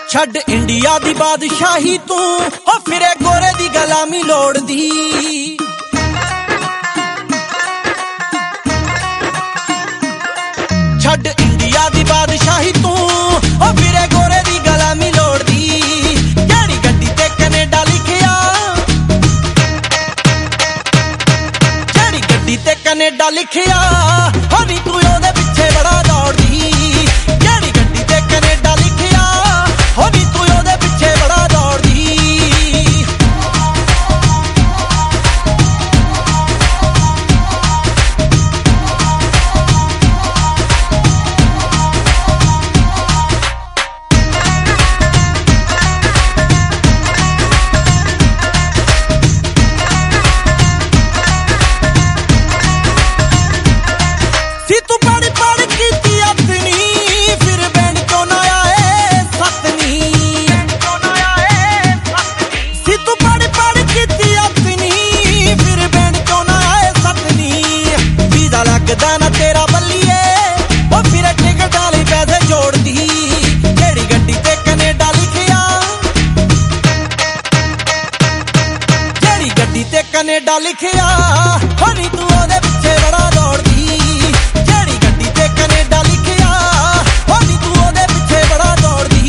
ਛੱਡ ਇੰਡੀਆ ਦੀ ਬਾਦਸ਼ਾਹੀ ਤੂੰ ਹੋ ਫਿਰੇ ਗੋਰੇ ਦੀ ਗੁਲਾਮੀ ਲੋੜਦੀ। ਛੱਡ ਇੰਡੀਆ ਦੀ ਬਾਦਸ਼ਾਹੀ ਤੂੰ ਹੋ ਫਿਰੇ ਗੋਰੇ ਦੀ ਗੁਲਾਮੀ ਲੋੜਦੀ। ਜਿਹੜੀ ਗੱਡੀ ਤੇ ਕੈਨੇਡਾ ਲਿਖਿਆ, ਜਿਹੜੀ ਗੱਡੀ ਤੇ ਕੈਨੇਡਾ ਲਿਖਿਆ ਹੋ ਨੀ ਤੂੰ ਉਹਦੇ ਪਿੱਛੇ ਬੜਾ ਦੌੜਦੀ। ਜਿਹੜੀ ਗੱਡੀ ਤੇ ਕੈਨੇਡਾ ਲਿਖਿਆ ਹੋ ਨੀ ਤੂੰ ਉਹਦੇ ਪਿੱਛੇ ਬੜਾ ਦੌੜਦੀ। ਸੀ ਤੂੰ ਪੜ੍ਹ ਪੜ੍ਹ ਕੀਤੀ ਆਪਣੀ ਫਿਰ ਬੈਂਡ ਚੋਂ ਨਾ ਆਏ ਸੱਤਨੀ। ਸੀ ਤੂੰ ਪੜ੍ਹ ਪੜ੍ਹ ਕੀਤੀ ਆਪਣੀ ਫਿਰ ਬੈਂਡ ਚੋਂ ਨਾ ਆਏ ਸੱਤਨੀ। ਵੀਜ਼ਾ ਲੱਗਦਾ ਨਾ ਤੇਰਾ ਬੱਲੀਏ ਉਹ ਫਿਰ ਟਿਕਟ ਵਾਲੇ ਪੈਸੇ ਜੋੜਦੀ। ਜਿਹੜੀ ਗੱਡੀ ਤੇ ਕੈਨੇਡਾ ਲਿਖਿਆ, ਜਿਹੜੀ ਗੱਡੀ ਤੇ ਕੈਨੇਡਾ ਲਿਖਿਆ ਹੋ ਨੀ ਤੂੰ ਉਹਦੇ ਪਿੱਛੇ ਬੜਾ ਦੌੜਦੀ। ਜਿਹੜੀ ਗੱਡੀ ਤੇ ਕੈਨੇਡਾ ਲਿਖਿਆ ਹੋ ਨੀ ਤੂੰ ਉਹਦੇ ਪਿੱਛੇ ਬੜਾ ਦੌੜਦੀ।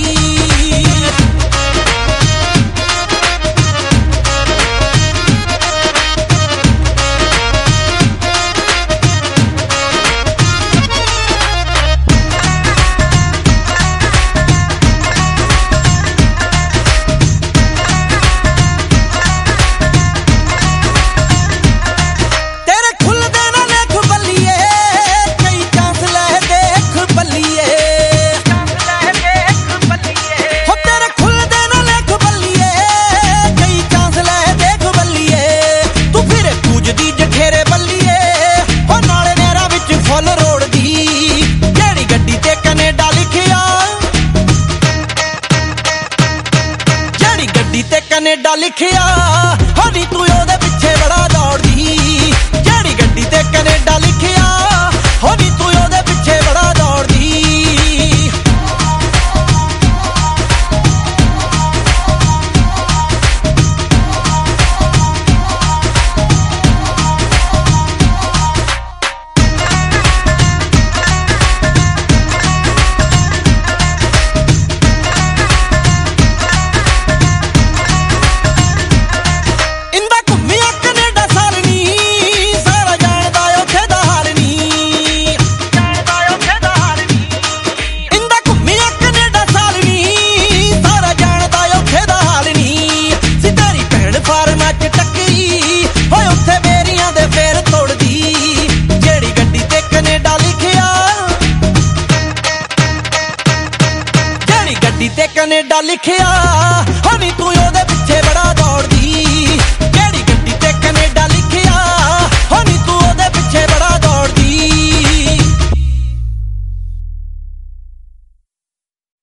ਤੇਰੇ ਖੁੱਲਦੇ ਨਾ ਲੇਖ ਬੱਲੀਏ ਕਈ ਚਾਂਸ ਲੈ ਦੇਖ ਬੱਲੀਏ। ਹੋ ਤੇਰੇ ਖੁੱਲਦੇ ਨਾ ਲੇਖ ਬੱਲੀਏ ਕਈ ਚਾਂਸ ਲੈ ਦੇਖ ਬੱਲੀਏ। ਤੂੰ ਫਿਰੇ ਪੂਜਦੀ ਜਠੇਰੇ ਬੱਲੀਏ ਹੋ ਨਾਲੇ ਨਹਿਰਾਂ ਵਿੱਚ ਫੁੱਲ ਰੋੜਦੀ। ਜਿਹੜੀ ਗੱਡੀ ਤੇ ਕੈਨੇਡਾ ਲਿਖਿਆ, ਜਿਹੜੀ ਗੱਡੀ ਤੇ ਕੈਨੇਡਾ ਲਿਖਿਆ ਹੋ ਨੀ ਤੂੰ